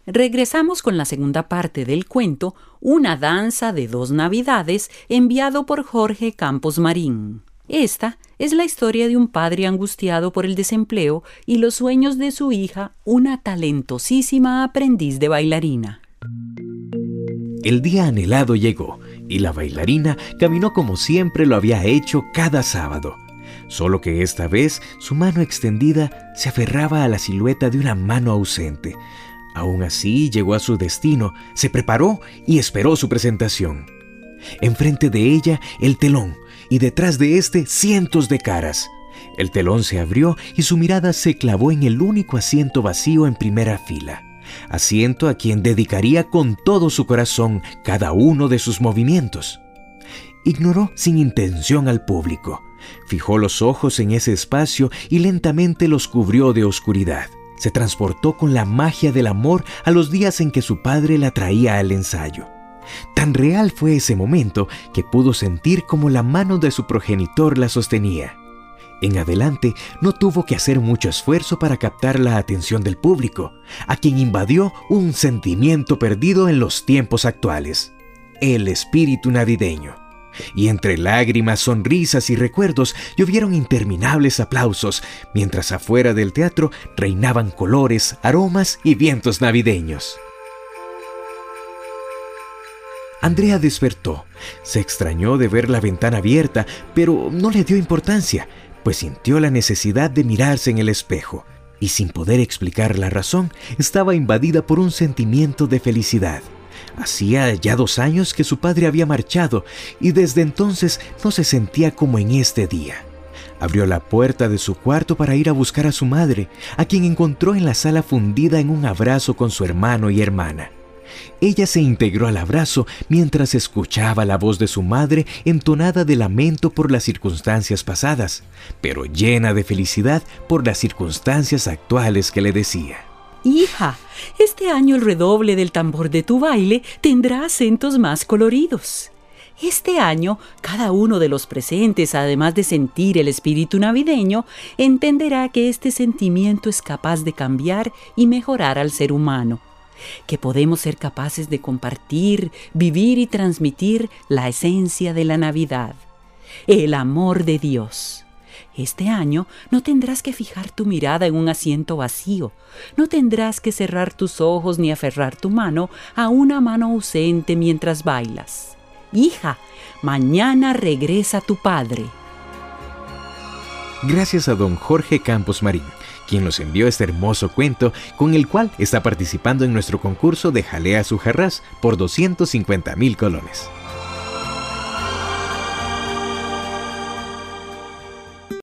Regresamos con la segunda parte del cuento Una danza de 2 navidades, enviado por Jorge Campos Marín. Esta es la historia de un padre angustiado por el desempleo y los sueños de su hija, una talentosísima aprendiz de bailarina. El día anhelado llegó y la bailarina caminó como siempre lo había hecho cada sábado. Solo que esta vez su mano extendida se aferraba a la silueta de una mano ausente. Aún así llegó a su destino, se preparó y esperó su presentación. Enfrente de ella el telón y detrás de este cientos de caras. El telón se abrió y su mirada se clavó en el único asiento vacío en primera fila. Asiento a quien dedicaría con todo su corazón cada uno de sus movimientos. Ignoró sin intención al público. Fijó los ojos en ese espacio y lentamente los cubrió de oscuridad. Se transportó con la magia del amor a los días en que su padre la traía al ensayo. Tan real fue ese momento que pudo sentir como la mano de su progenitor la sostenía. En adelante no tuvo que hacer mucho esfuerzo para captar la atención del público, a quien invadió un sentimiento perdido en los tiempos actuales: el espíritu navideño. Y entre lágrimas, sonrisas y recuerdos llovieron interminables aplausos, mientras afuera del teatro reinaban colores, aromas y vientos navideños. Andrea despertó. Se extrañó de ver la ventana abierta, pero no le dio importancia, pues sintió la necesidad de mirarse en el espejo, y sin poder explicar la razón, estaba invadida por un sentimiento de felicidad. Hacía ya 2 años que su padre había marchado y desde entonces no se sentía como en este día. Abrió la puerta de su cuarto para ir a buscar a su madre, a quien encontró en la sala fundida en un abrazo con su hermano y hermana. Ella se integró al abrazo mientras escuchaba la voz de su madre entonada de lamento por las circunstancias pasadas, pero llena de felicidad por las circunstancias actuales que le decía: Hija, este año el redoble del tambor de tu baile tendrá acentos más coloridos. Este año, cada uno de los presentes, además de sentir el espíritu navideño, entenderá que este sentimiento es capaz de cambiar y mejorar al ser humano, que podemos ser capaces de compartir, vivir y transmitir la esencia de la Navidad, el amor de Dios. Este año no tendrás que fijar tu mirada en un asiento vacío, no tendrás que cerrar tus ojos ni aferrar tu mano a una mano ausente mientras bailas. Hija, mañana regresa tu padre. Gracias a don Jorge Campos Marín, quien nos envió este hermoso cuento, con el cual está participando en nuestro concurso de Jalea su Jarrás por 250,000 colones.